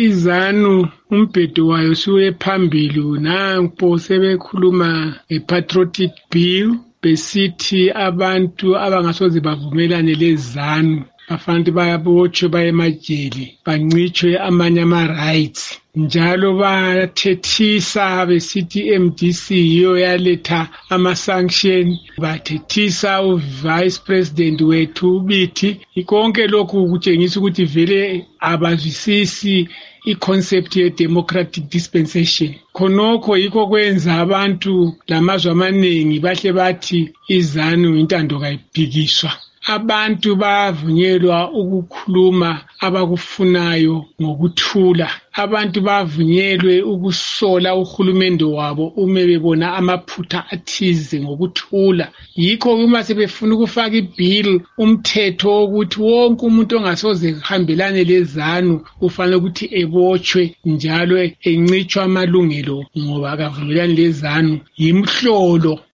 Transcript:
izanu umbhedo wayo suye phambili nampo sebekhuluma ngepatriotic bill besithi abantu abangasoze bavumelane lezanu bafanele bayabotshwe baye emajele bancitshwe amanye ama-rights njalo bathethisa besithi MDC yiyo yaletha ama-sanction bathethisa uvice president wethu uBithi konke lokhu kutshengisa ukuthi vele abazwisisi i-concept ye-democratic dispensation khonokho yikho kwenza abantu lamazwe amaningi bahle bathi izanu intando kayiphikiswa. Abantu bavunyelwa ukukhuluma abakufunayo ngokuthula. Abantu bavunyelwe ukusola uhulumende wabo uma bebona amaphutha athize ngokuthula. Yikho uma sebefuna ukufaka ibill umthetho wokuthi wonke umuntu ongasoze kuhambelane lezanu ufanele ukuthi ebotshwe njalo encitshwa amalungelo ngoba akavumelani lezanu yimhlolo